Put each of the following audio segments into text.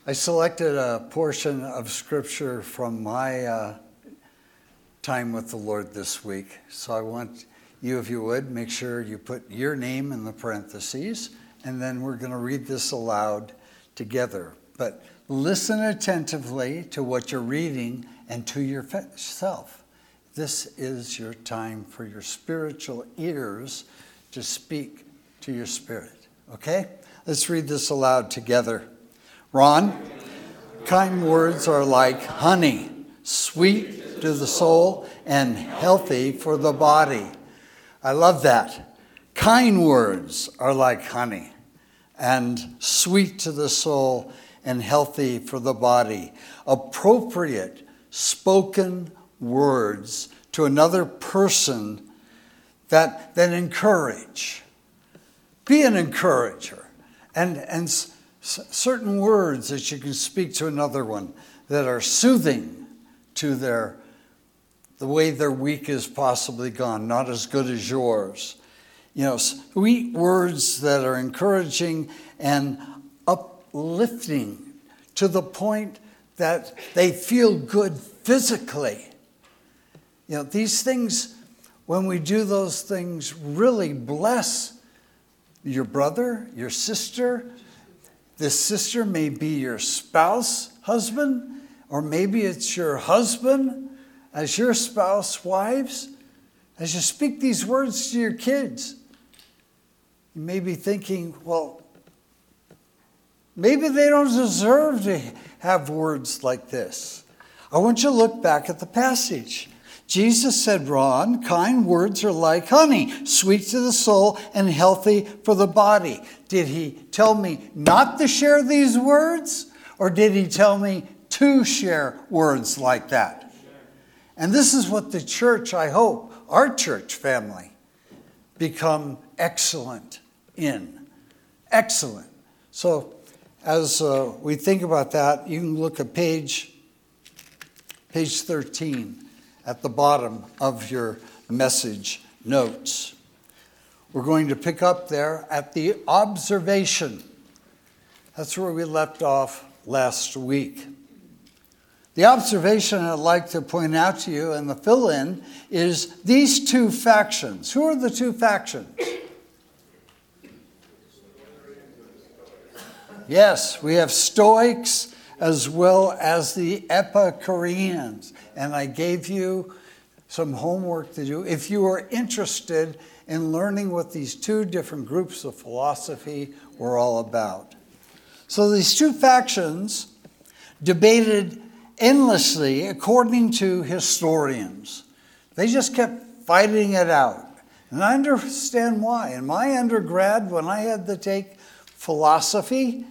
I selected a portion of Scripture from my time with the Lord this week. So I want you, if you would, make sure you put your name in the parentheses, and then we're going to read this aloud together. But listen attentively to what you're reading and to yourself. This is your time for your spiritual ears to speak to your spirit. Okay? Let's read this aloud together. Ron, kind words are like honey, sweet to the soul and healthy for the body. I love that. Kind words are like honey and sweet to the soul and healthy for the body. Appropriate spoken words to another person that encourage. Be an encourager. And certain words that you can speak to another one that are soothing to the way their week is possibly gone, not as good as yours. You know, sweet words that are encouraging and uplifting to the point that they feel good physically. You know, these things, when we do those things, really bless your brother, your sister. This sister may be your spouse, husband, or maybe it's your husband as your spouse, wives. As you speak these words to your kids, you may be thinking, well, maybe they don't deserve to have words like this. I want you to look back at the passage. Jesus said, Ron, kind words are like honey, sweet to the soul and healthy for the body. Did he tell me not to share these words? Or did he tell me to share words like that? And this is what the church, I hope, our church family, become excellent in. Excellent. So as we think about that, you can look at page 13. At the bottom of your message notes. We're going to pick up there at the observation. That's where we left off last week. The observation I'd like to point out to you and the fill-in is these two factions. Who are the two factions? Yes, we have Stoics as well as the Epicureans. And I gave you some homework to do. If you are interested in learning what these two different groups of philosophy were all about. So these two factions debated endlessly according to historians. They just kept fighting it out. And I understand why. In my undergrad, when I had to take philosophy,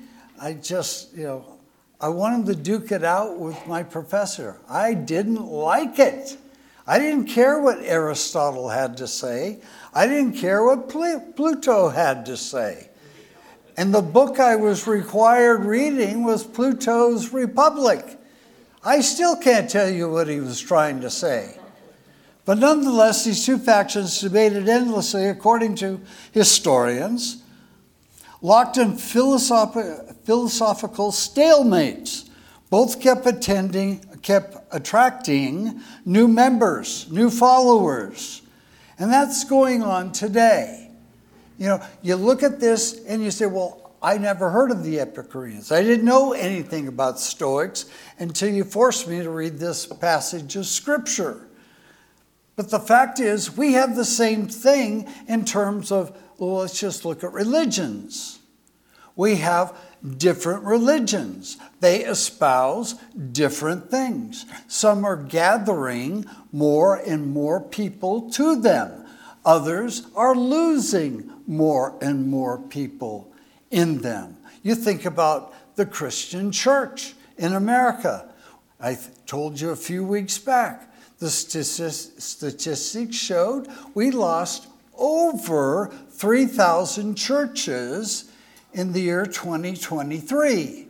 I wanted to duke it out with my professor. I didn't like it. I didn't care what Aristotle had to say. I didn't care what Plato had to say. And the book I was required reading was Plato's Republic. I still can't tell you what he was trying to say. But nonetheless, these two factions debated endlessly according to historians, locked in philosophical stalemates. Both kept attracting new members, new followers. And that's going on today. You know, you look at this and you say, well, I never heard of the Epicureans. I didn't know anything about Stoics until you forced me to read this passage of Scripture. But the fact is, we have the same thing in terms of, well, let's just look at religions. We have different religions. They espouse different things. Some are gathering more and more people to them. Others are losing more and more people in them. You think about the Christian church in America. I told you a few weeks back, the statistics showed we lost over 3,000 churches in the year 2023.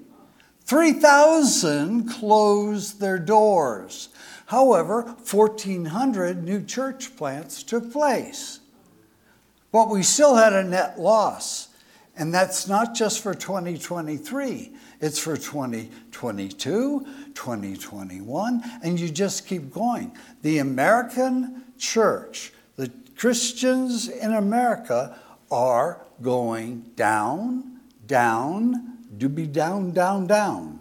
3,000 closed their doors. However, 1,400 new church plants took place. But we still had a net loss. And that's not just for 2023. It's for 2022, 2021, and you just keep going. The American church, the Christians in America are going down, down, doobie down, down, down.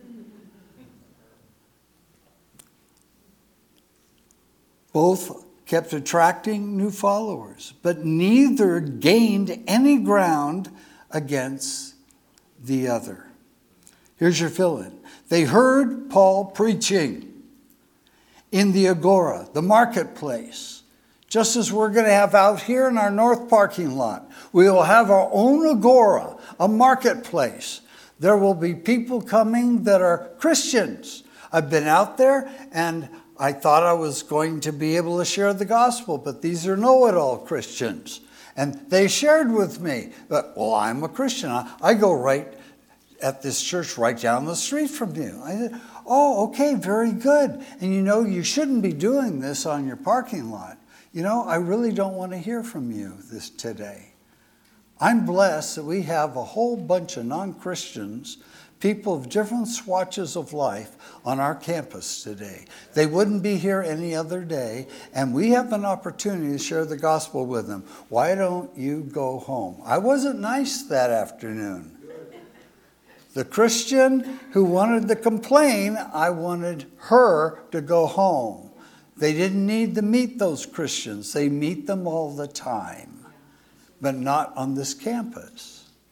Both kept attracting new followers, but neither gained any ground against the other. Here's your fill-in. They heard Paul preaching in the agora, the marketplace, just as we're going to have out here in our north parking lot. We will have our own agora, a marketplace. There will be people coming that are Christians. I've been out there and I thought I was going to be able to share the gospel, but these are know-it-all Christians. And they shared with me, well, I'm a Christian. I go right at this church right down the street from you. I said, oh, okay, very good. And you shouldn't be doing this on your parking lot. I really don't want to hear from you today. I'm blessed that we have a whole bunch of non-Christians, people of different swatches of life on our campus today. They wouldn't be here any other day, and we have an opportunity to share the gospel with them. Why don't you go home? I wasn't nice that afternoon. The Christian who wanted to complain, I wanted her to go home. They didn't need to meet those Christians. They meet them all the time, but not on this campus.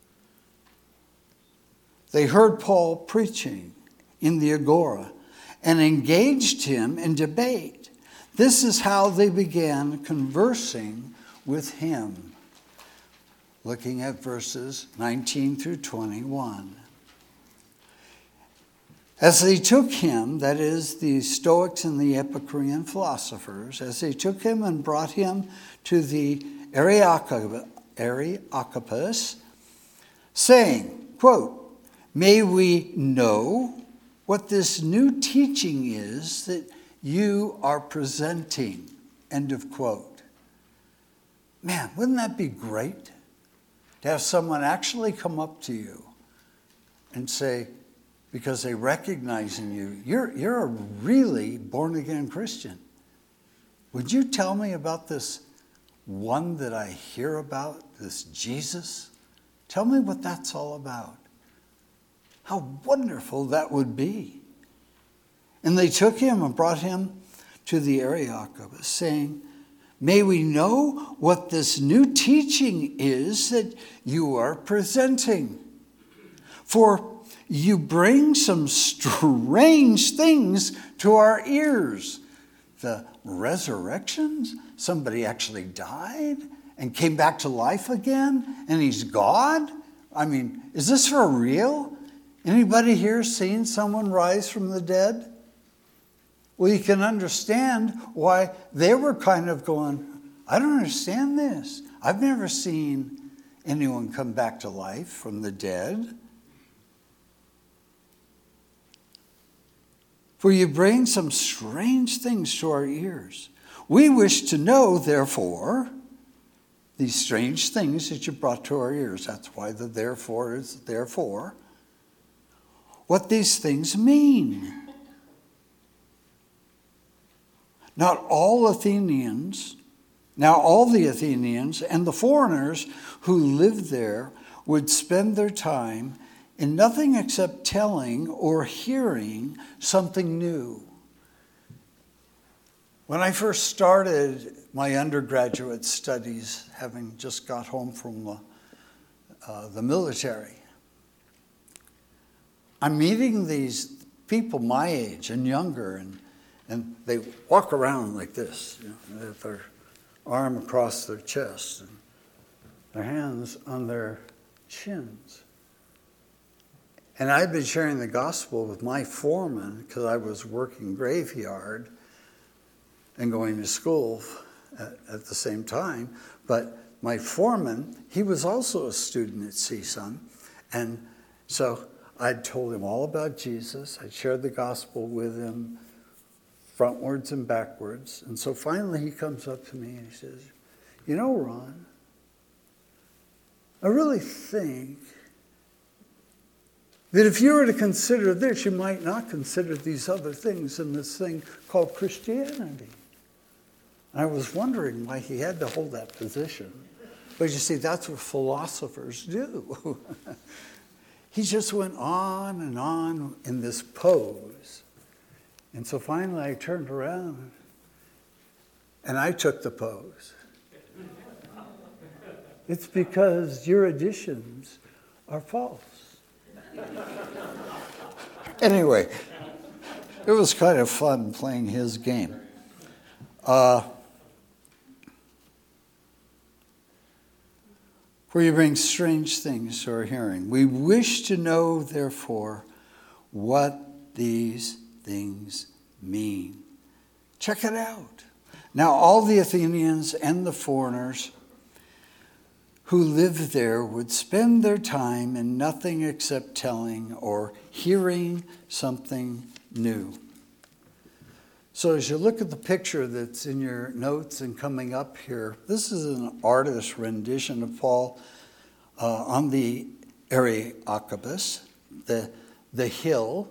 They heard Paul preaching in the agora and engaged him in debate. This is how they began conversing with him. Looking at verses 19 through 21. As they took him, that is, the Stoics and the Epicurean philosophers, as they took him and brought him to the Areopagus, saying, quote, may we know what this new teaching is that you are presenting, end of quote. Man, wouldn't that be great to have someone actually come up to you and say, because they recognize in you, you're a really born-again Christian. Would you tell me about this one that I hear about, this Jesus? Tell me what that's all about. How wonderful that would be. And they took him and brought him to the Areopagus, saying, may we know what this new teaching is that you are presenting. For you bring some strange things to our ears. The resurrections? Somebody actually died and came back to life again, and he's God? I mean, is this for real? Anybody here seen someone rise from the dead? Well, you can understand why they were kind of going, I don't understand this. I've never seen anyone come back to life from the dead. For you bring some strange things to our ears. We wish to know, therefore, these strange things that you brought to our ears. That's why the therefore is therefore. What these things mean. Now all the Athenians and the foreigners who lived there would spend their time in nothing except telling or hearing something new. When I first started my undergraduate studies, having just got home from the military, I'm meeting these people my age and younger, and they walk around like this, with their arm across their chest and their hands on their chins. And I'd been sharing the gospel with my foreman because I was working graveyard and going to school at the same time. But my foreman, he was also a student at CSUN. And so I'd told him all about Jesus. I shared the gospel with him frontwards and backwards. And so finally he comes up to me and he says, you know, Ron, I really think that if you were to consider this, you might not consider these other things in this thing called Christianity. I was wondering why he had to hold that position. But you see, that's what philosophers do. He just went on and on in this pose. And so finally I turned around and I took the pose. It's because your additions are false. Anyway, it was kind of fun playing his game. For you bring strange things to our hearing. We wish to know, therefore, what these things mean. Check it out. Now, all the Athenians and the foreigners who lived there would spend their time in nothing except telling or hearing something new. So as you look at the picture that's in your notes and coming up here, this is an artist's rendition of Paul on the Areopagus, the hill.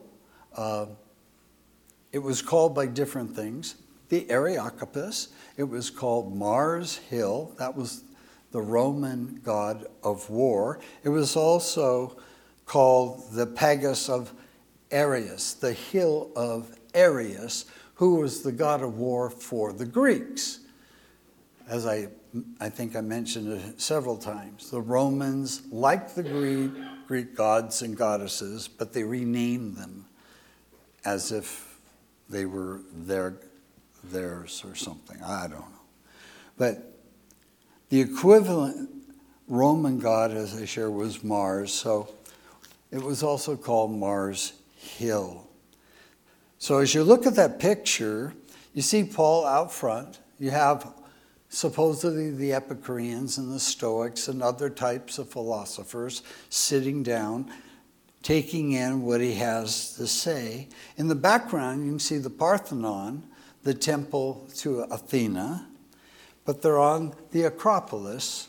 It was called by different things. The Areopagus, it was called Mars Hill. That was the Roman god of war. It was also called the Pagus of Ares, the hill of Ares, who was the god of war for the Greeks. As I think I mentioned it several times, the Romans liked the Greek gods and goddesses, but they renamed them as if they were theirs or something. I don't know. But the equivalent Roman god, as I share, was Mars, so it was also called Mars Hill. So as you look at that picture, you see Paul out front. You have supposedly the Epicureans and the Stoics and other types of philosophers sitting down, taking in what he has to say. In the background, you can see the Parthenon, the temple to Athena, but they're on the Acropolis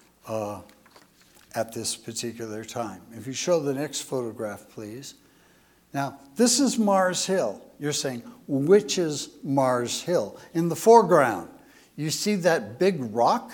at this particular time. If you show the next photograph, please. Now, this is Mars Hill. You're saying, which is Mars Hill? In the foreground, you see that big rock?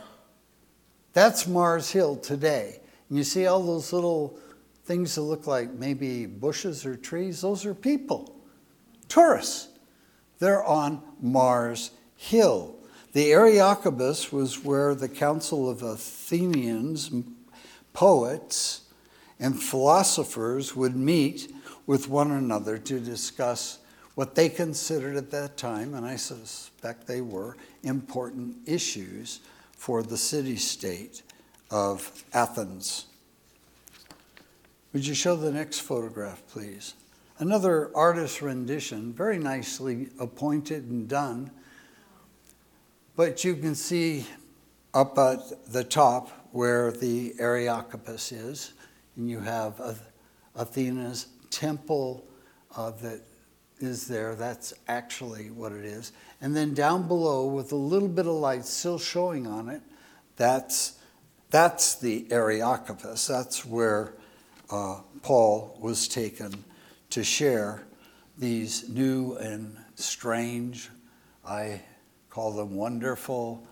That's Mars Hill today. And you see all those little things that look like maybe bushes or trees? Those are people, tourists. They're on Mars Hill. The Areopagus was where the Council of Athenians, poets, and philosophers would meet with one another to discuss what they considered at that time, and I suspect they were, important issues for the city-state of Athens. Would you show the next photograph, please? Another artist's rendition, very nicely appointed and done. But you can see up at the top where the Areopagus is, and you have Athena's temple that is there. That's actually what it is. And then down below, with a little bit of light still showing on it, that's the Areopagus. That's where Paul was taken to share these new and strange, I call them wonderful,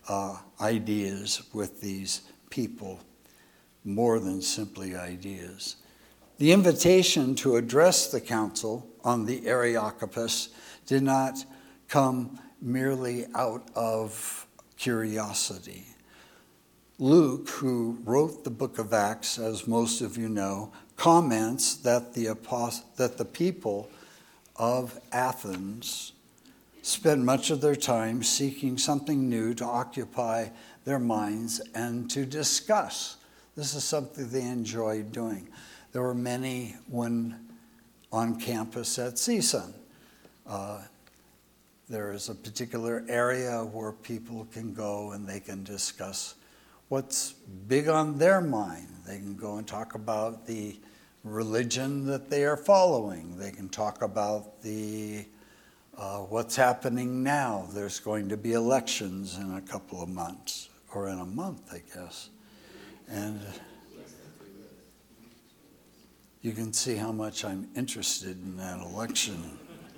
ideas with these people, more than simply ideas. The invitation to address the council on the Areopagus did not come merely out of curiosity. Luke, who wrote the book of Acts, as most of you know, comments that the people of Athens spent much of their time seeking something new to occupy their minds and to discuss. This is something they enjoyed doing. There were many when on campus at CSUN. There is a particular area where people can go and they can discuss what's big on their mind. They can go and talk about the religion that they are following. They can talk about the what's happening now. There's going to be elections in a couple of months, or in a month, I guess. And you can see how much I'm interested in that election.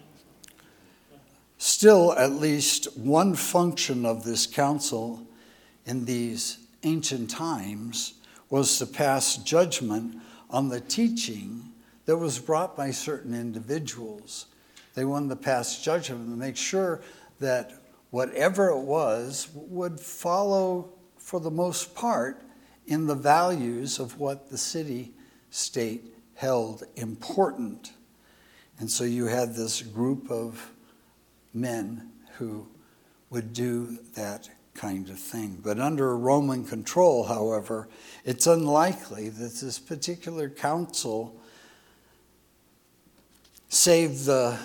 Still, at least one function of this council in these ancient times was to pass judgment on the teaching that was brought by certain individuals. They wanted to pass judgment and make sure that whatever it was would follow, for the most part, in the values of what the city-state held important. And so you had this group of men who would do that kind of thing. But under Roman control, however, it's unlikely that this particular council saved the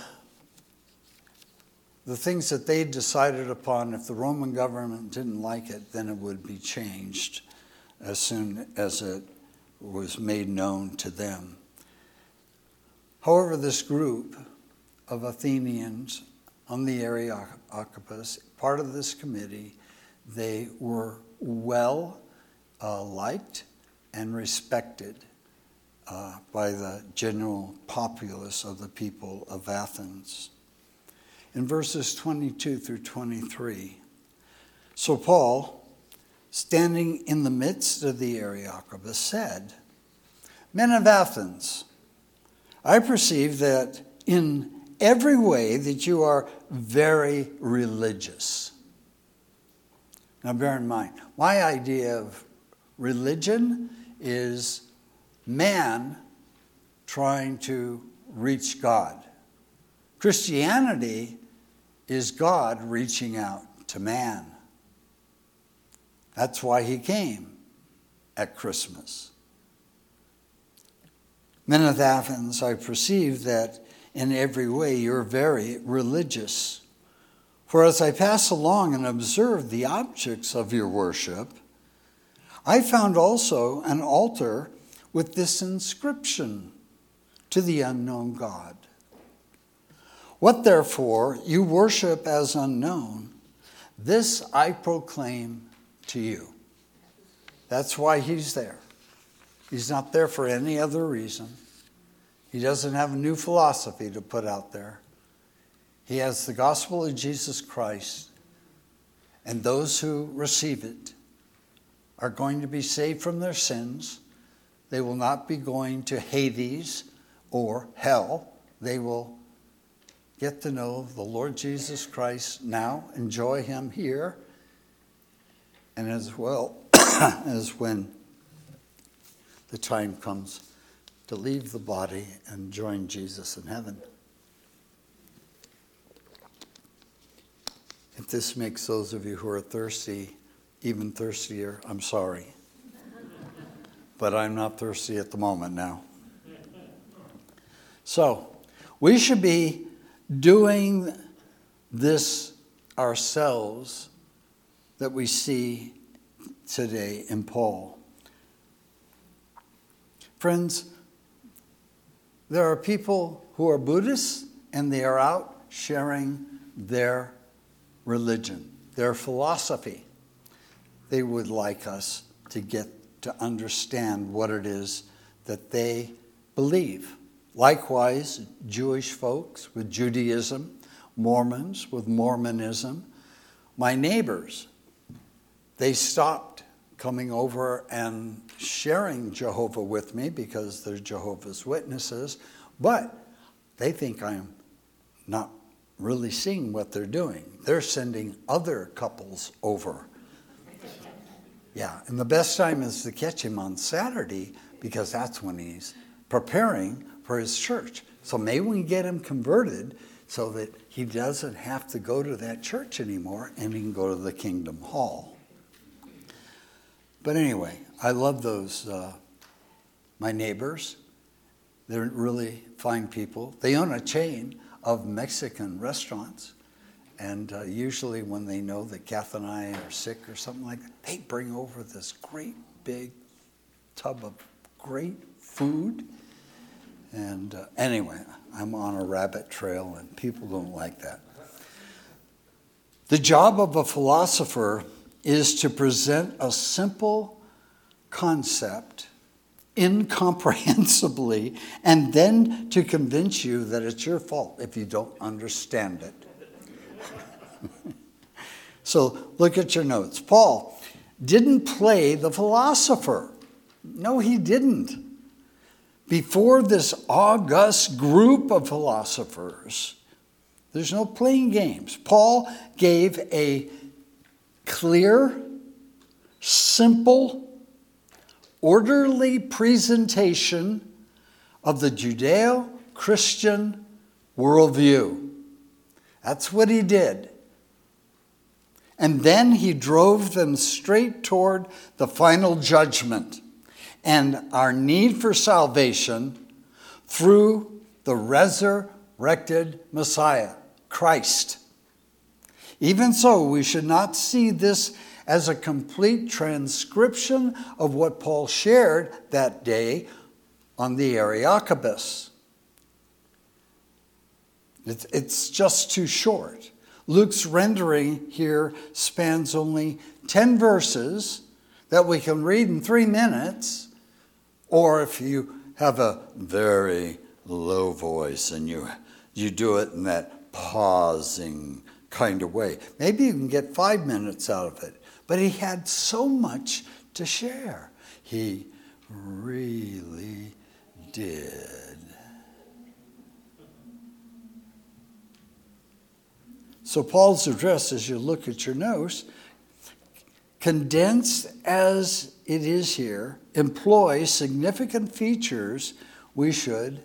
things that they decided upon. If the Roman government didn't like it, then it would be changed as soon as it was made known to them. However, this group of Athenians on the Areopagus, part of this committee, they were well liked and respected by the general populace of the people of Athens. In verses 22 through 23, so Paul, standing in the midst of the Areopagus, said, "Men of Athens, I perceive that in every way that you are very religious." Now bear in mind, my idea of religion is man trying to reach God. Christianity is God reaching out to man. That's why he came at Christmas. Men of Athens, I perceive that in every way you're very religious. For as I pass along and observe the objects of your worship, I found also an altar with this inscription, "To the unknown God." What therefore you worship as unknown, this I proclaim to you. That's why he's there. He's not there for any other reason. He doesn't have a new philosophy to put out there. He has the gospel of Jesus Christ, and those who receive it are going to be saved from their sins. They will not be going to Hades or hell. They will get to know the Lord Jesus Christ now, enjoy him here, and as well as when the time comes to leave the body and join Jesus in heaven. If this makes those of you who are thirsty even thirstier, I'm sorry. But I'm not thirsty at the moment now. So, we should be doing this ourselves that we see today in Paul. Friends, there are people who are Buddhists and they are out sharing their religion, their philosophy. They would like us to get to understand what it is that they believe. Likewise, Jewish folks with Judaism, Mormons with Mormonism. My neighbors, they stopped coming over and sharing Jehovah with me because they're Jehovah's Witnesses, but they think I'm not really seeing what they're doing. They're sending other couples over. Yeah, and the best time is to catch him on Saturday because that's when he's preparing for his church. So maybe we can get him converted so that he doesn't have to go to that church anymore and he can go to the Kingdom Hall. But anyway, I love those, my neighbors. They're really fine people. They own a chain of Mexican restaurants. And usually when they know that Kath and I are sick or something like that, they bring over this great big tub of great food. And anyway, I'm on a rabbit trail and people don't like that. The job of a philosopher is to present a simple concept incomprehensibly and then to convince you that it's your fault if you don't understand it. So look at your notes. Paul didn't play the philosopher. No, he didn't. Before this august group of philosophers, there's no playing games. Paul gave a clear, simple, orderly presentation of the Judeo-Christian worldview. That's what he did. And then he drove them straight toward the final judgment and our need for salvation through the resurrected Messiah, Christ. Even so, we should not see this as a complete transcription of what Paul shared that day on the Areopagus. It's just too short. Luke's rendering here spans only 10 verses that we can read in 3 minutes, or if you have a very low voice and you do it in that pausing kind of way, maybe you can get 5 minutes out of it. But he had so much to share. He really did. So Paul's address, as you look at your notes, condensed as it is here, employs significant features we should,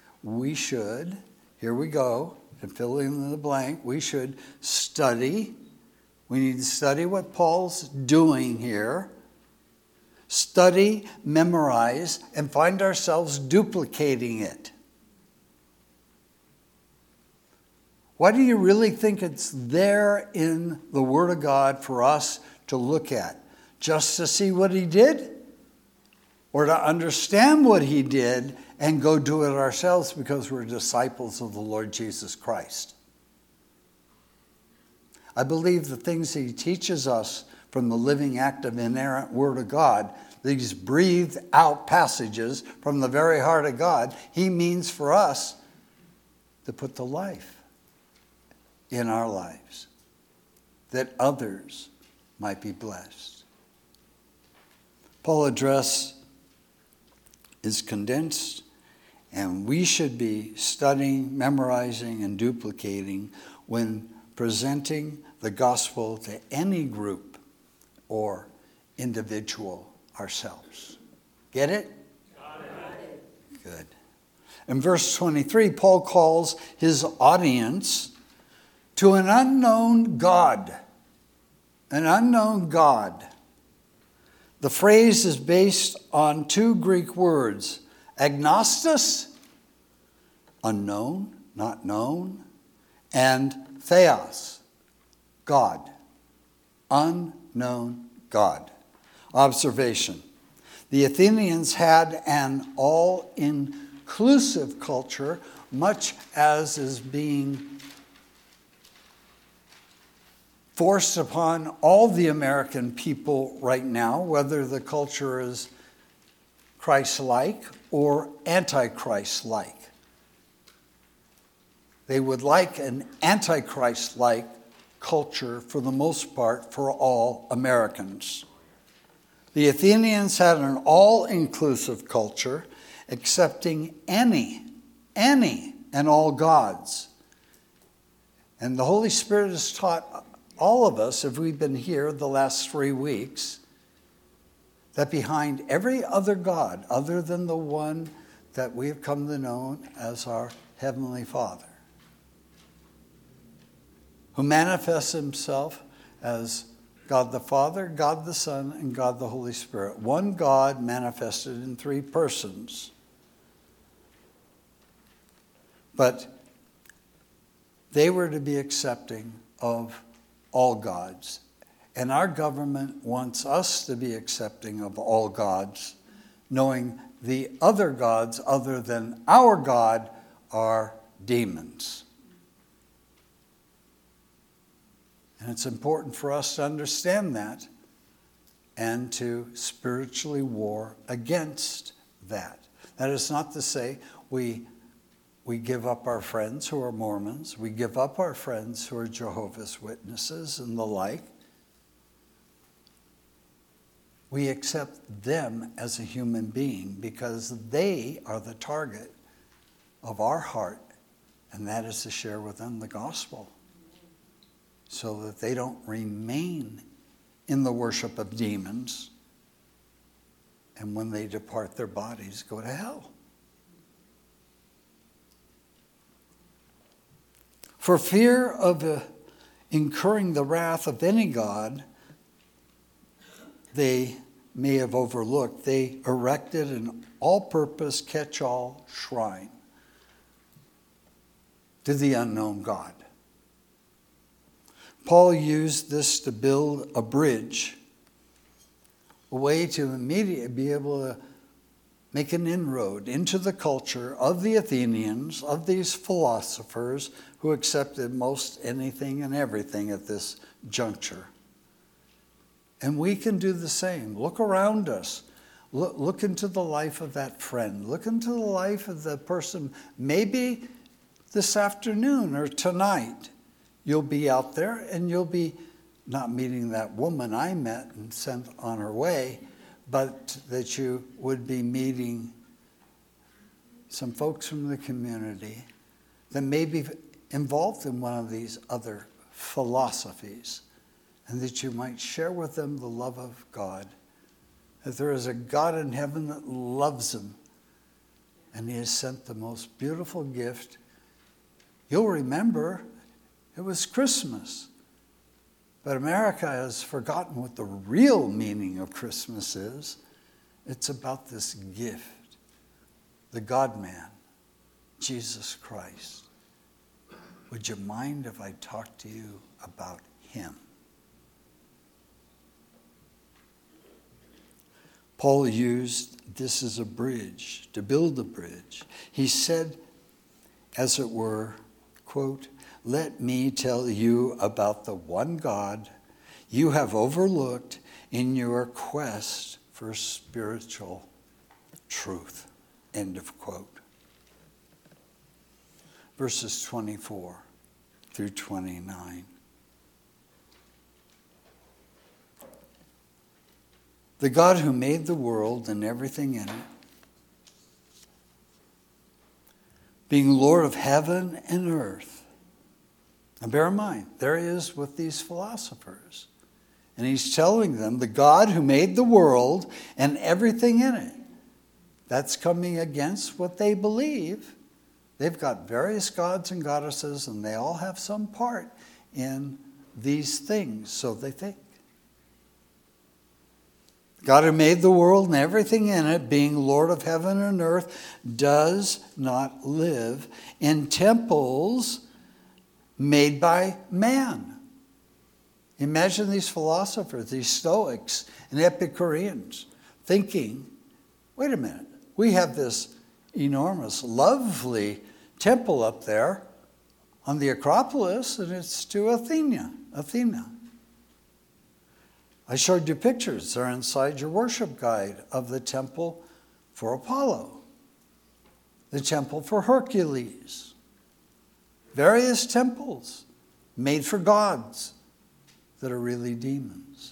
here we go, and fill in the blank, we should study. We need to study what Paul's doing here. Study, memorize, and find ourselves duplicating it. Why do you really think it's there in the Word of God for us to look at? Just to see what he did? Or to understand what he did and go do it ourselves because we're disciples of the Lord Jesus Christ? I believe the things he teaches us from the living, active, inerrant Word of God, these breathed out passages from the very heart of God, he means for us to put the life in our lives, that others might be blessed. Paul's address is condensed, and we should be studying, memorizing, and duplicating when presenting the gospel to any group or individual ourselves. Get it? Got it. Good. In verse 23, Paul calls his audience to an unknown God. An unknown God. The phrase is based on 2 Greek words, agnostos, unknown, not known, and theos, God, unknown God. Observation. The Athenians had an all-inclusive culture, much as is being forced upon all the American people right now, whether the culture is Christ-like or anti-Christ-like. They would like an anti-Christ-like culture for the most part for all Americans. The Athenians had an all-inclusive culture, accepting any and all gods. And the Holy Spirit has taught all of us, if we've been here the last 3 weeks, that behind every other God, other than the one that we have come to know as our Heavenly Father, who manifests himself as God the Father, God the Son, and God the Holy Spirit. One God manifested in 3 persons. But they were to be accepting of all gods. And our government wants us to be accepting of all gods, knowing the other gods other than our God are demons. And it's important for us to understand that and to spiritually war against that. That is not to say we give up our friends who are Mormons, we give up our friends who are Jehovah's Witnesses and the like. We accept them as a human being because they are the target of our heart, and that is to share with them the gospel so that they don't remain in the worship of demons, and when they depart their bodies, go to hell. For fear of incurring the wrath of any god they may have overlooked, they erected an all-purpose catch-all shrine to the unknown God. Paul used this to build a bridge, a way to immediately be able to make an inroad into the culture of the Athenians, of these philosophers who accepted most anything and everything at this juncture. And we can do the same. Look around us. Look into the life of that friend. Look into the life of the person. Maybe this afternoon or tonight, you'll be out there and you'll be not meeting that woman I met and sent on her way, but that you would be meeting some folks from the community that may be involved in one of these other philosophies, and that you might share with them the love of God, that there is a God in heaven that loves them, and he has sent the most beautiful gift. You'll remember it was Christmas, but America has forgotten what the real meaning of Christmas is. It's about this gift, the God-man, Jesus Christ. Would you mind if I talked to you about him? Paul used this as a bridge, to build a bridge. He said, as it were, quote, "Let me tell you about the one God you have overlooked in your quest for spiritual truth." End of quote. Verses 24 through 29. The God who made the world and everything in it, being Lord of heaven and earth. Now bear in mind, there he is with these philosophers. And he's telling them the God who made the world and everything in it. That's coming against what they believe. They've got various gods and goddesses, and they all have some part in these things, so they think. God who made the world and everything in it, being Lord of heaven and earth, does not live in temples made by man. Imagine these philosophers, these Stoics and Epicureans, thinking, wait a minute, we have this enormous, lovely temple up there on the Acropolis, and it's to Athena. I showed you pictures. They're inside your worship guide of the temple for Apollo, the temple for Hercules, various temples made for gods that are really demons.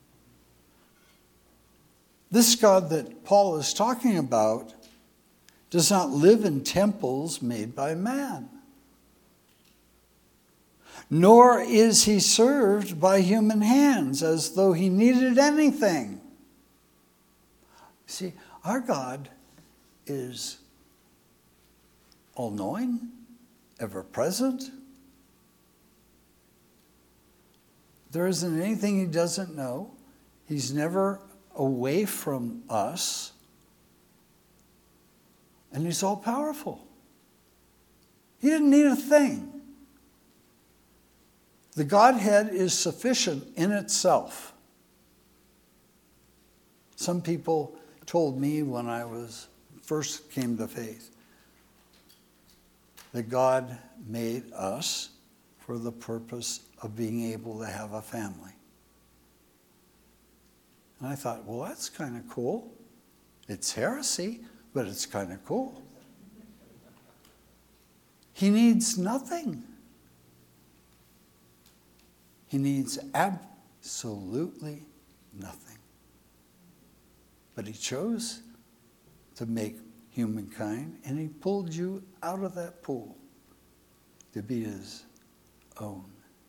This God that Paul is talking about does not live in temples made by man, nor is he served by human hands as though he needed anything. See, our God is all-knowing, ever-present. There isn't anything he doesn't know. He's never away from us. And he's all-powerful. He didn't need a thing. The Godhead is sufficient in itself. Some people told me when I first came to faith that God made us for the purpose of being able to have a family. And I thought, well, that's kind of cool. It's heresy, but it's kind of cool. He needs nothing. He needs absolutely nothing. But he chose to make humankind, and he pulled you out of that pool to be his own.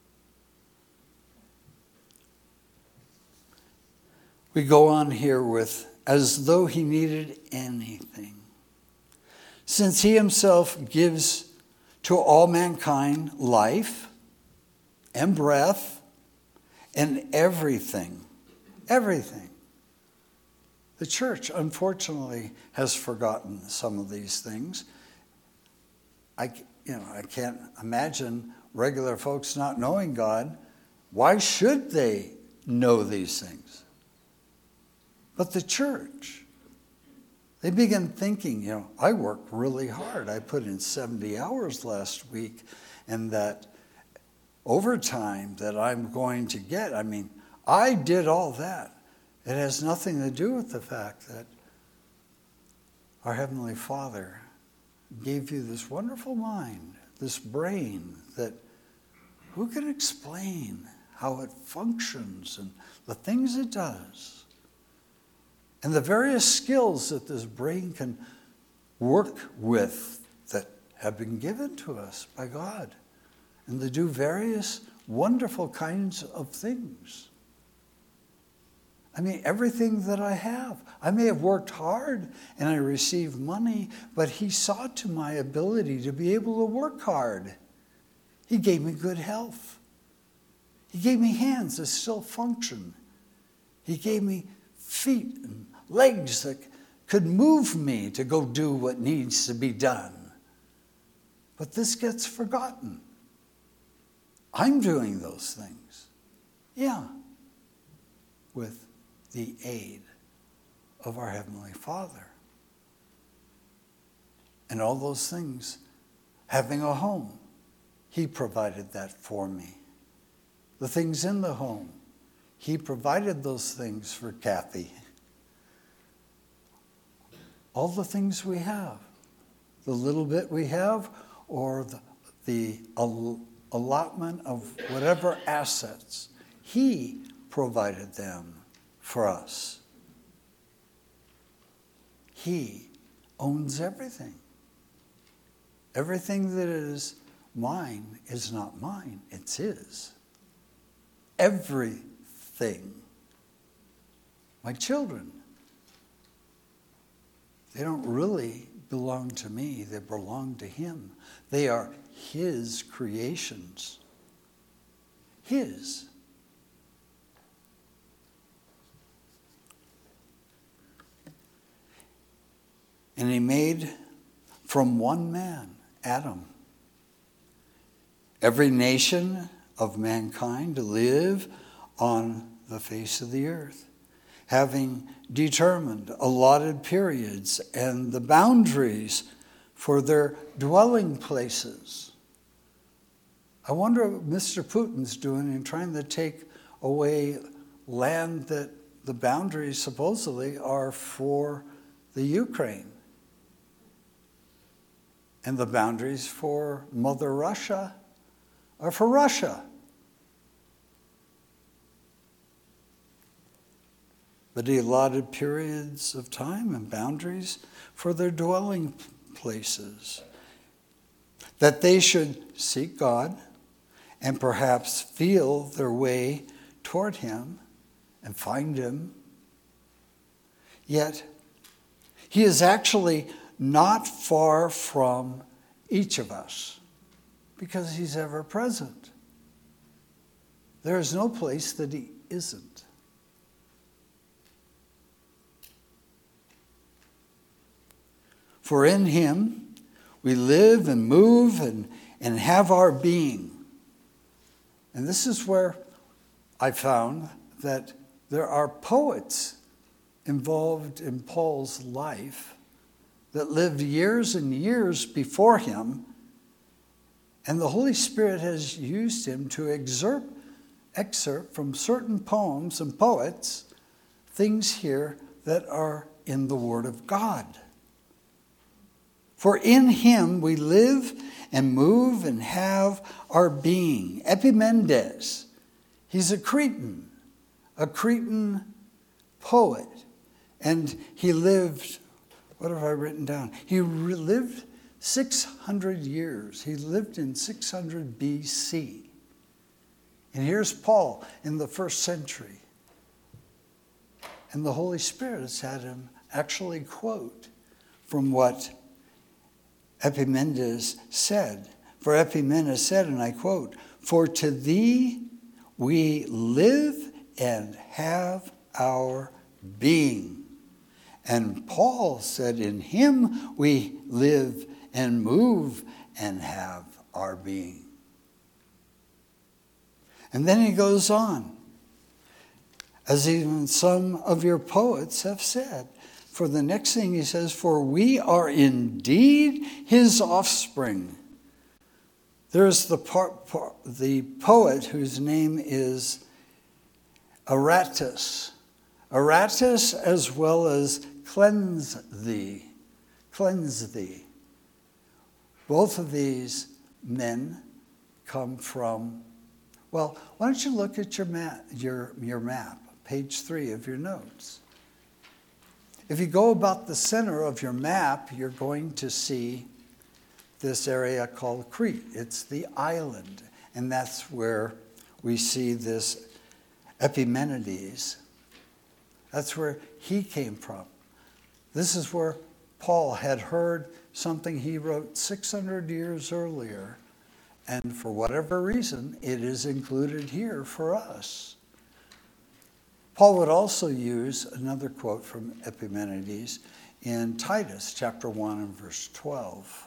We go on here with, as though he needed anything. Since he himself gives to all mankind life and breath and everything. Everything. The church, unfortunately, has forgotten some of these things. I can't imagine regular folks not knowing God. Why should they know these things? But the church, they begin thinking, I work really hard. I put in 70 hours last week, and that overtime that I'm going to get, I did all that. It has nothing to do with the fact that our Heavenly Father gave you this wonderful mind, this brain that who can explain how it functions and the things it does? And the various skills that this brain can work with that have been given to us by God, and to do various wonderful kinds of things. Everything that I have. I may have worked hard and I received money, but he saw to my ability to be able to work hard. He gave me good health. He gave me hands that still function. He gave me feet and legs that could move me to go do what needs to be done. But this gets forgotten. I'm doing those things. Yeah. With the aid of our Heavenly Father. And all those things, having a home, he provided that for me. The things in the home, he provided those things for Kathy. All the things we have, the little bit we have, or the allotment of whatever assets, he provided them for us. He owns everything. Everything that is mine is not mine, it's his. Everything. My children, they don't really belong to me, they belong to him. They are his creations. His. And he made from one man, Adam, every nation of mankind to live on the face of the earth, having determined allotted periods and the boundaries for their dwelling places. I wonder what Mr. Putin's doing in trying to take away land that the boundaries supposedly are for the Ukraine. And the boundaries for Mother Russia are for Russia. But he allotted periods of time and boundaries for their dwelling places, that they should seek God and perhaps feel their way toward him and find him. Yet, he is actually not far from each of us because he's ever present. There is no place that he isn't. For in him we live and move and have our being. And this is where I found that there are poets involved in Paul's life that lived years and years before him, and the Holy Spirit has used him to excerpt from certain poems and poets things here that are in the Word of God. For in him we live and move and have our being. Epimendes, he's a Cretan poet. And he lived, what have I written down? He lived 600 years. He lived in 600 BC. And here's Paul in the first century. And the Holy Spirit has had him actually quote from what Epimendes said. For Epimendes said, and I quote, "For to thee we live and have our being." And Paul said, in him we live and move and have our being. And then he goes on, as even some of your poets have said. For the next thing he says, for we are indeed his offspring. There's the poet whose name is Aratus. Aratus as well as cleanse thee. Cleanse thee. Both of these men come from, well, why don't you look at your map, page 3 of your notes. If you go about the center of your map, you're going to see this area called Crete. It's the island, and that's where we see this Epimenides. That's where he came from. This is where Paul had heard something he wrote 600 years earlier, and for whatever reason, it is included here for us. Paul would also use another quote from Epimenides in Titus chapter 1 and verse 12.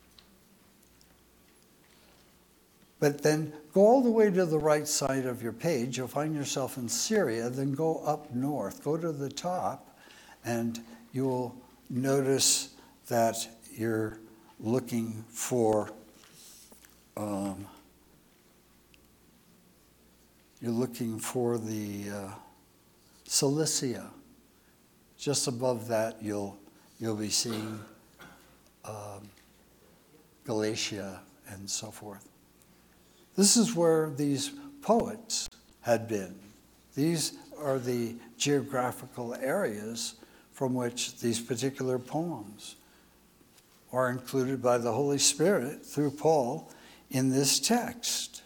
But then go all the way to the right side of your page. You'll find yourself in Syria. Then go up north. Go to the top, and you'll notice that you're looking for the Cilicia. Just above that, you'll be seeing Galatia and so forth. This is where these poets had been. These are the geographical areas from which these particular poems are included by the Holy Spirit through Paul in this text.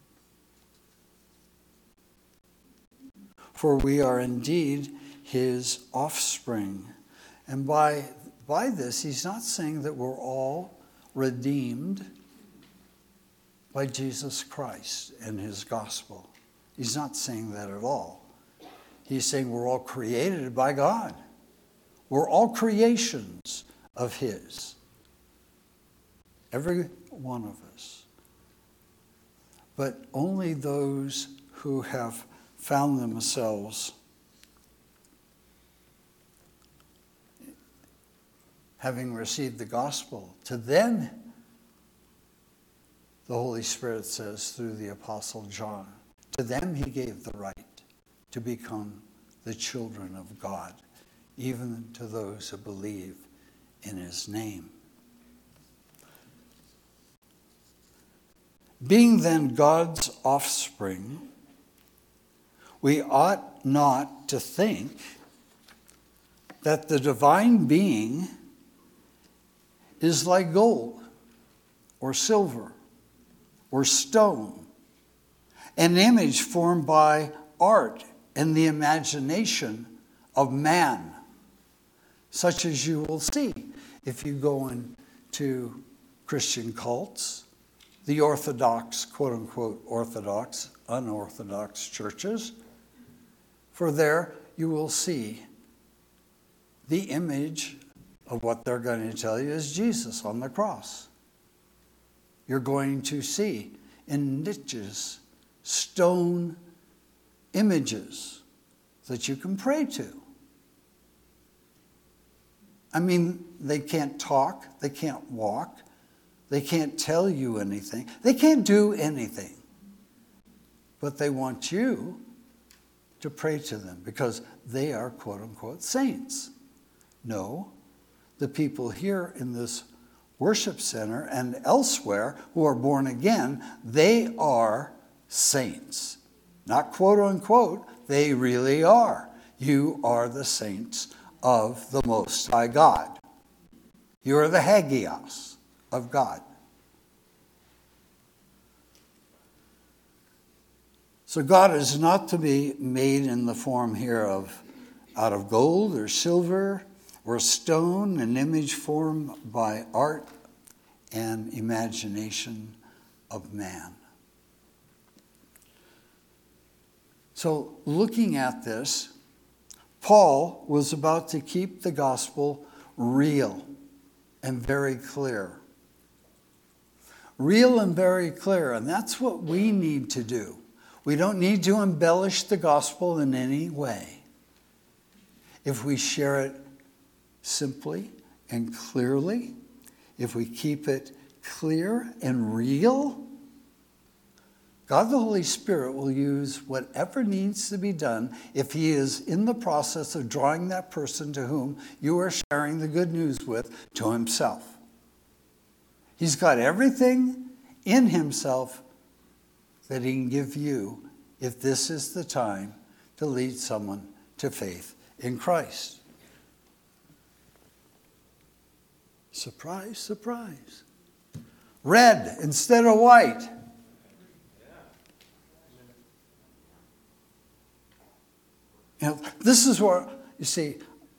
For we are indeed his offspring. And by this, he's not saying that we're all redeemed by Jesus Christ and his gospel. He's not saying that at all. He's saying we're all created by God. We're all creations of his. Every one of us. But only those who have found themselves having received the gospel, to them, the Holy Spirit says through the Apostle John, to them he gave the right to become the children of God, even to those who believe in his name. Being then God's offspring, we ought not to think that the divine being is like gold or silver or stone, an image formed by art and the imagination of man, such as you will see if you go into Christian cults, the Orthodox, quote-unquote Orthodox, unorthodox churches. For there you will see the image of what they're going to tell you is Jesus on the cross. You're going to see in niches stone images that you can pray to. I mean, they can't talk, they can't walk, they can't tell you anything, they can't do anything. But they want you to pray to them because they are quote unquote saints. No, the people here in this worship center and elsewhere who are born again, they are saints. Not quote unquote, they really are. You are the saints of the Most High God. You are the Hagios of God. So God is not to be made in the form here of out of gold or silver or stone, an image formed by art and imagination of man. So looking at this, Paul was about to keep the gospel real and very clear. Real and very clear, and that's what we need to do. We don't need to embellish the gospel in any way. If we share it simply and clearly, if we keep it clear and real, God the Holy Spirit will use whatever needs to be done if he is in the process of drawing that person to whom you are sharing the good news with to himself. He's got everything in himself that he can give you if this is the time to lead someone to faith in Christ. Surprise, surprise. Red instead of white. You know, this is where, you see,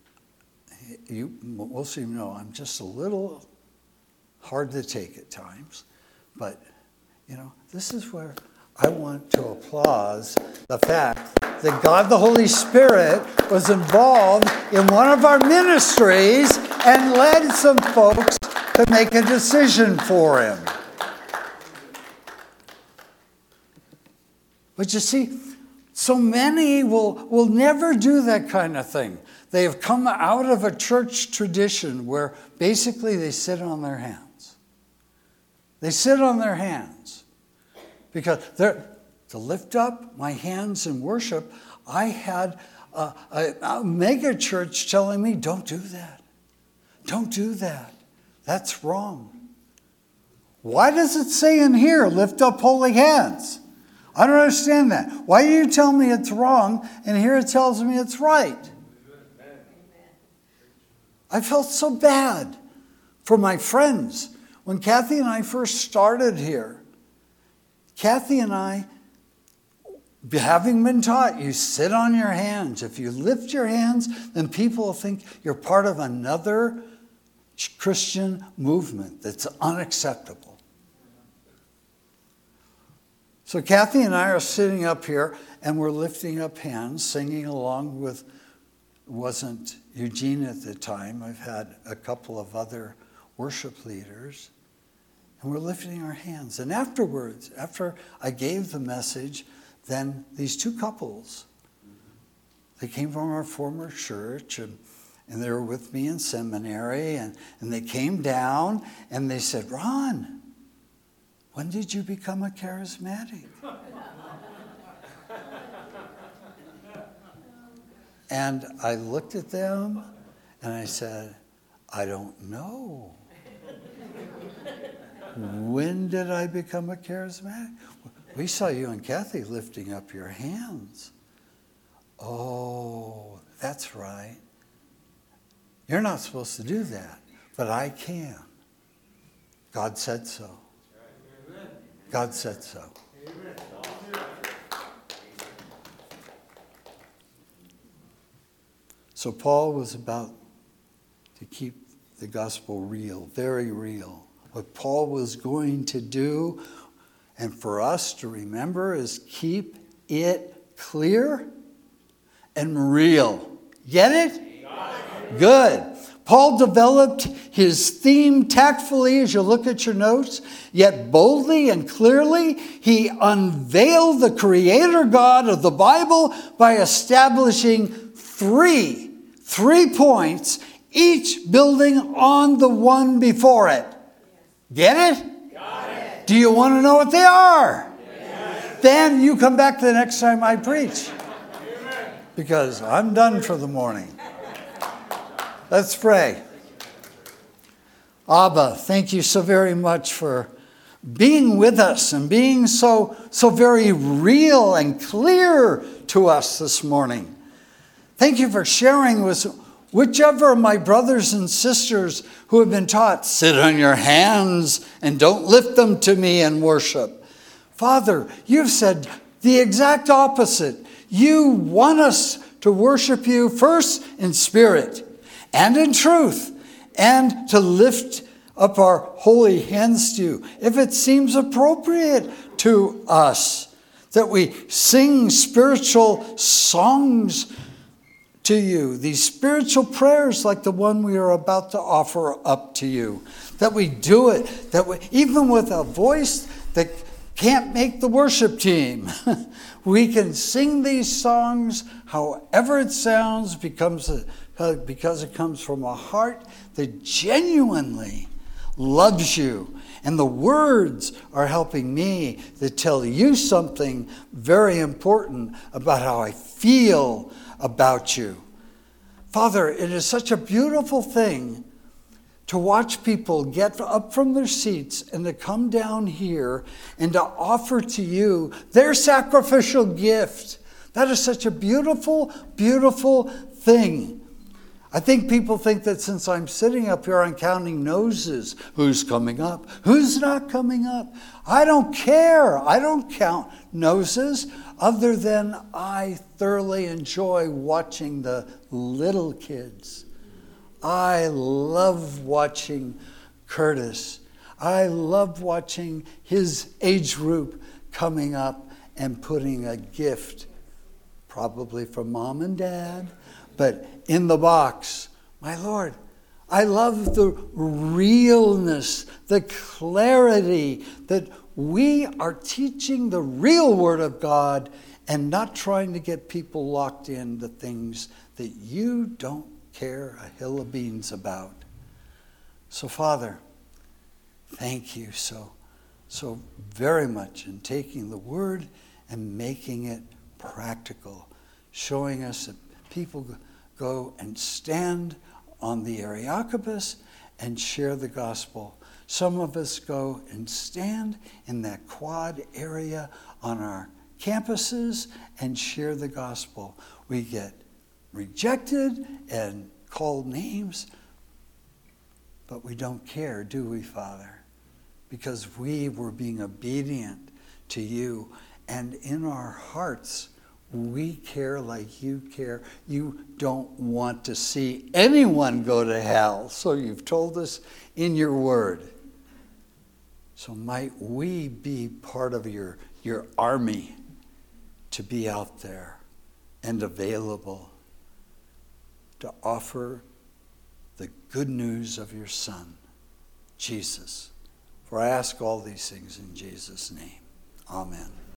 most of you know I'm just a little hard to take at times. But, you know, this is where I want to applaud the fact that God the Holy Spirit was involved in one of our ministries and led some folks to make a decision for him. But you see, so many will never do that kind of thing. They have come out of a church tradition where basically they sit on their hands. They sit on their hands. Because to lift up my hands in worship, I had a mega church telling me, don't do that. Don't do that. That's wrong. Why does it say in here, lift up holy hands? I don't understand that. Why do you tell me it's wrong and here it tells me it's right? I felt so bad for my friends. When Kathy and I first started here, Kathy and I, having been taught, you sit on your hands. If you lift your hands, then people will think you're part of another Christian movement that's unacceptable. So Kathy and I are sitting up here and we're lifting up hands, singing along with, wasn't Eugene at the time. I've had a couple of other worship leaders. And we're lifting our hands. And afterwards, after I gave the message, then these two couples, they came from our former church and they were with me in seminary and they came down and they said, Ron, when did you become a charismatic? And I looked at them and I said, I don't know. When did I become a charismatic? We saw you and Kathy lifting up your hands. Oh, that's right. You're not supposed to do that, but I can. God said so. God said so. So Paul was about to keep the gospel real, very real. What Paul was going to do, and for us to remember, is keep it clear and real. Get it? Good. Paul developed his theme tactfully as you look at your notes, yet boldly and clearly he unveiled the Creator God of the Bible by establishing three points, each building on the one before it. Get it? Got it. Do you want to know what they are? Yes. Then you come back the next time I preach. Amen. because I'm done for the morning. Let's pray. Abba, thank you so very much for being with us and being so very real and clear to us this morning. Thank you for sharing with whichever of my brothers and sisters who have been taught, sit on your hands and don't lift them to me in worship. Father, you've said the exact opposite. You want us to worship you first in spirit and in truth, and to lift up our holy hands to you if it seems appropriate to us, that we sing spiritual songs to you, these spiritual prayers like the one we are about to offer up to you, that we do it, that we, even with a voice that can't make the worship team, we can sing these songs however it sounds, because it comes from a heart that genuinely loves you. And the words are helping me to tell you something very important about how I feel about you. Father, it is such a beautiful thing to watch people get up from their seats and to come down here and to offer to you their sacrificial gift. That is such a beautiful, beautiful thing. I think people think that since I'm sitting up here, I'm counting noses. Who's coming up? Who's not coming up? I don't care. I don't count noses, other than I thoroughly enjoy watching the little kids. I love watching Curtis. I love watching his age group coming up and putting a gift, probably from mom and dad, but in the box. My Lord, I love the realness, the clarity that we are teaching the real Word of God and not trying to get people locked into things that you don't care a hill of beans about. So, Father, thank you so very much in taking the Word and making it practical, showing us that people go and stand on the Areopagus and share the gospel. Some of us go and stand in that quad area on our campuses and share the gospel. We get rejected and called names, but we don't care, do we, Father? Because we were being obedient to you, and in our hearts, we care like you care. You don't want to see anyone go to hell, so you've told us in your word. So might we be part of your army to be out there and available to offer the good news of your Son, Jesus. For I ask all these things in Jesus' name. Amen.